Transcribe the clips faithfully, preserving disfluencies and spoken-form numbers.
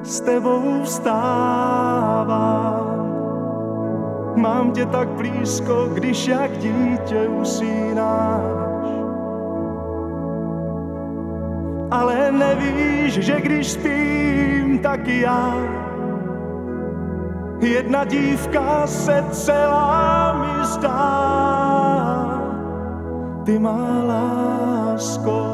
s tebou vstávám. Mám tě tak blízko, když jak dítě usínáš. Ale nevíš, že když spím, tak i já. Jedna dívka se celá mi zdá. Ty má lásko.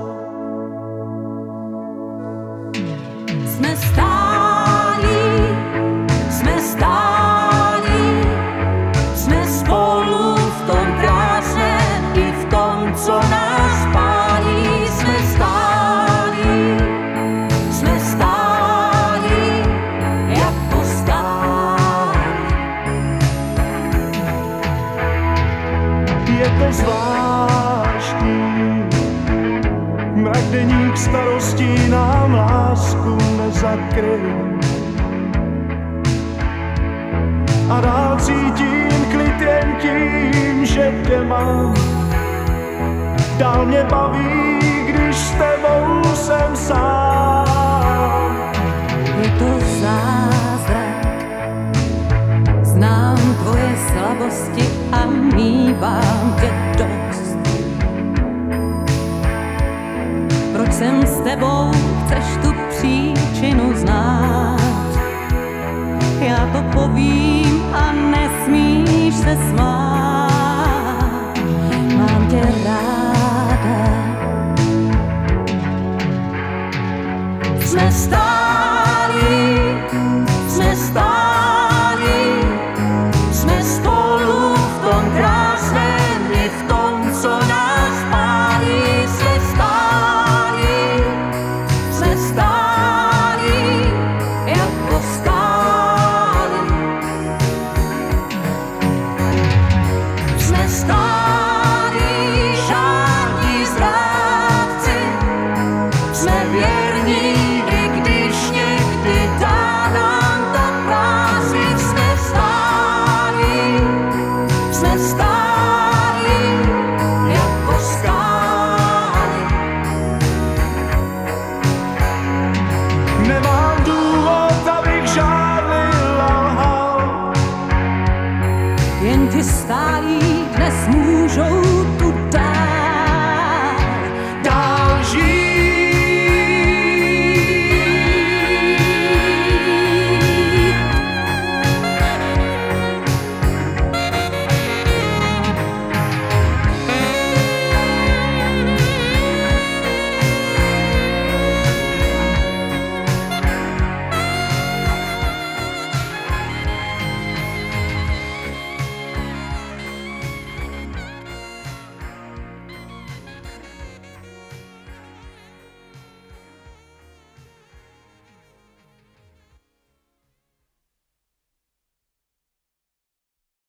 Jsme stálí, jsme stálí, jsme spolu v tom krásném i v tom, co nás pálí. Jsme stálí, jsme stálí, jako stálí. Je to zvláštní, mrakodenník starostí nám lásku nezakryl. A dál cítím klid jen tím, že tě mám. Dál mě baví, když s tebou jsem sám. Je to zázrak, znám tvoje slabosti a mívám tě dost. Proč jsem s tebou, chceš tu příčinu znát? Já to povím a nesmíš se smát. Mám tě ráda. Jsme stálí.